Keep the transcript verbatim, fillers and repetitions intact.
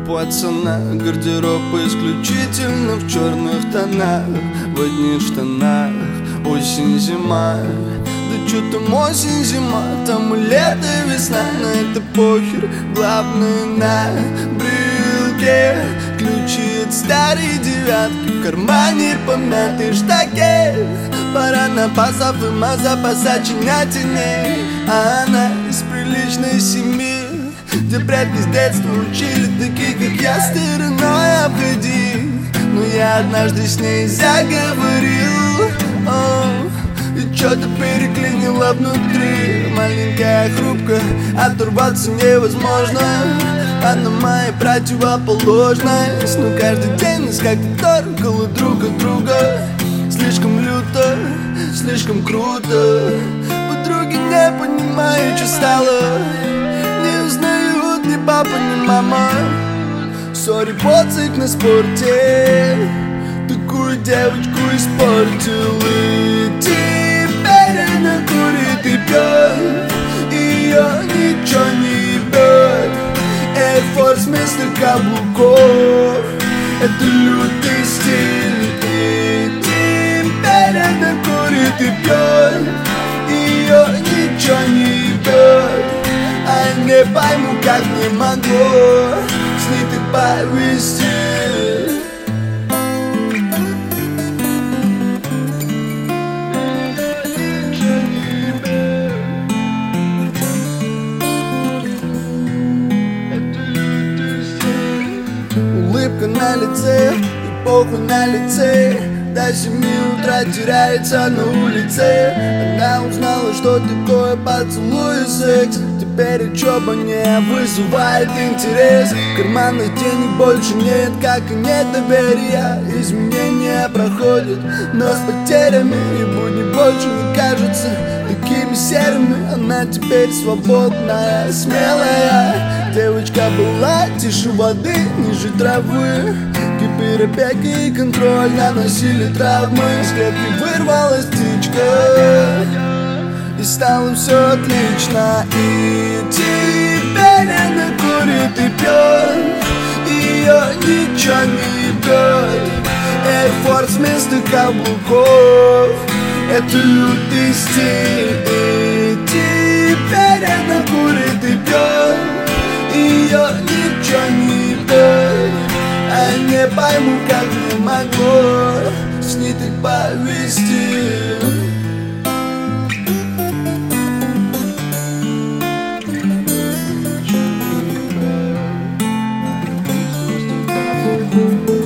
пацана. Гардероб исключительно в черных тонах, в одних штанах. Осень-зима, да чё там осень-зима, там и лето, весна, но это похер. Главное на брелке ключи от старой девятки, в кармане помятый штакет. Пора на пасов и маза чинять теней. А она из приличной семьи, где предки с детства учили таких, как я, стороной обходи. Но я однажды с ней заговорил, о, и чё-то переклинило внутри. Маленькая хрупкая, оторваться невозможно. Она моя противоположность, но каждый день нас как-то торкало друг от друга. Слишком люто, слишком круто. Подруги не понимают, что стало. Не узнают ни папа, ни мама. Сори, поцик на спорте, такую девочку испортил. И теперь она курит и пьет, ее ничего не ебет. Air Force вместо каблуков, это лютый стиль. И теперь она курит и пьет, ее ничего не ебет. А не пойму, как не могло с ней ты повести. Улыбка на лице и похуй на лице. До семи утра теряется на улице. Она узнала, что такое поцелуй и секс. Теперь учеба не вызывает интерес. Карманных денег больше нет, как и нет доверия. Изменения проходят, но с потерями. И будни больше не кажутся такими серыми. Она теперь свободная, смелая. Девочка была тише воды, ниже травы. Теперь опеки и контроль наносили травмы. С клетки вырвалась птичка, и стало все отлично. И теперь она курит и пьет, ее ничего не ебет. Air Force вместо каблуков, это лютый стиль. И теперь она курит и пьет, ее ничего не ебет. А не пойму, как не могло с ней так повести. Thank you.